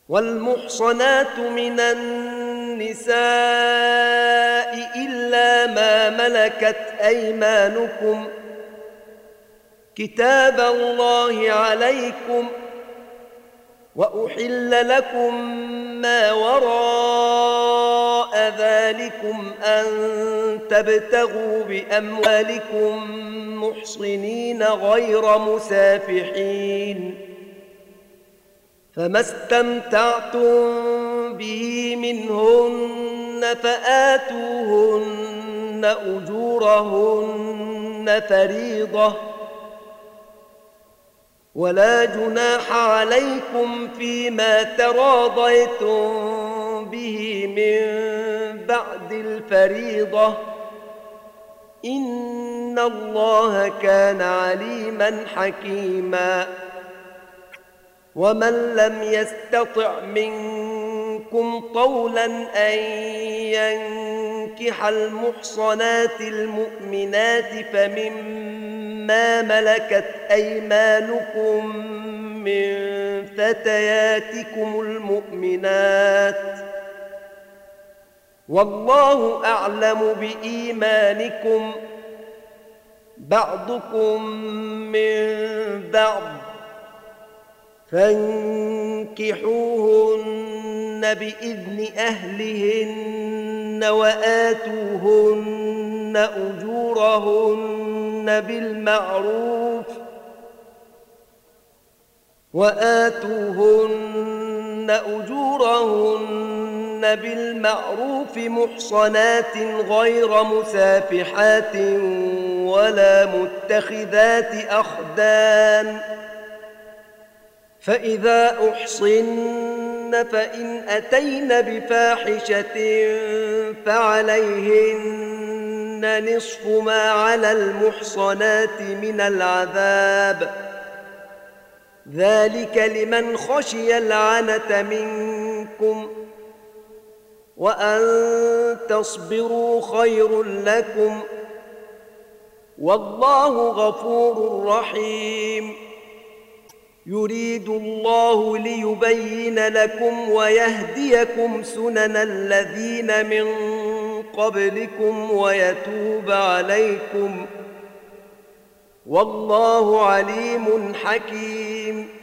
والمحصنات من النساء إلا ما ملكت أيمانكم كتاب الله عليكم، وأحل لكم ما وراء ذلكم أن تبتغوا بأموالكم محصنين غير مسافحين، فما استمتعتم به منهن فآتوهن أجورهن فريضة، ولا جناح عليكم فيما تراضيتم به من بعد الفريضة، إن الله كان عليما حكيما. ومن لم يستطع منكم طولا أن ينكح المحصنات المؤمنات فمما ملكت أيمانكم من فتياتكم المؤمنات، والله أعلم بإيمانكم، بعضكم من بعض، فانكحوهن بإذن أهلهن وآتوهن أجورهن بالمعروف محصنات غير مسافحات ولا متخذات أخدان، فإذا أحصن فإن أتين بفاحشة فعليهن نصف ما على المحصنات من العذاب، ذلك لمن خشي العنة منكم، وأن تصبروا خير لكم، والله غفور رحيم. يريد الله ليبين لكم ويهديكم سنن الذين من قبلكم ويتوب عليكم، والله عليم حكيم.